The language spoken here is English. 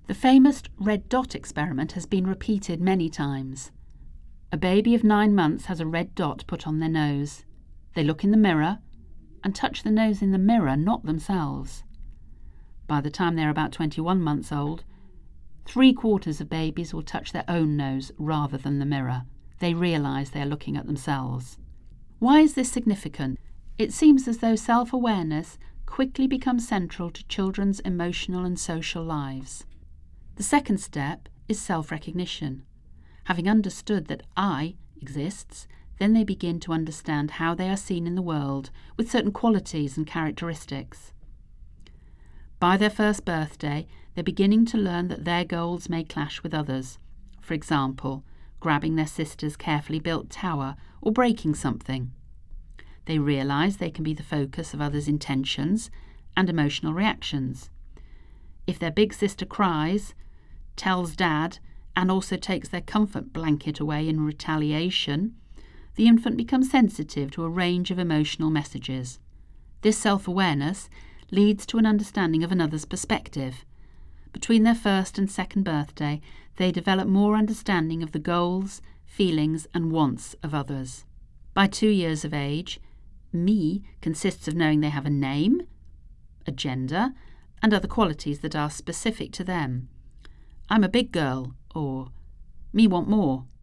The famous red dot experiment has been repeated many times. A baby of 9 months has a red dot put on their nose. They look in the mirror and touch the nose in the mirror, not themselves. By the time they're about 21 months old, 3/4 of babies will touch their own nose rather than the mirror. They realise they are looking at themselves. Why is this significant? It seems as though self-awareness quickly becomes central to children's emotional and social lives. The second step is self-recognition. Having understood that I exists, then they begin to understand how they are seen in the world with certain qualities and characteristics. By their first birthday, they're beginning to learn that their goals may clash with others. For example, grabbing their sister's carefully built tower or breaking something. They realise they can be the focus of others' intentions and emotional reactions. If their big sister cries, tells Dad, and also takes their comfort blanket away in retaliation, the infant becomes sensitive to a range of emotional messages. This self-awareness leads to an understanding of another's perspective. Between their first and second birthday, they develop more understanding of the goals, feelings, and wants of others. By 2 years of age, me consists of knowing they have a name, a gender, and other qualities that are specific to them. I'm a big girl, or me want more.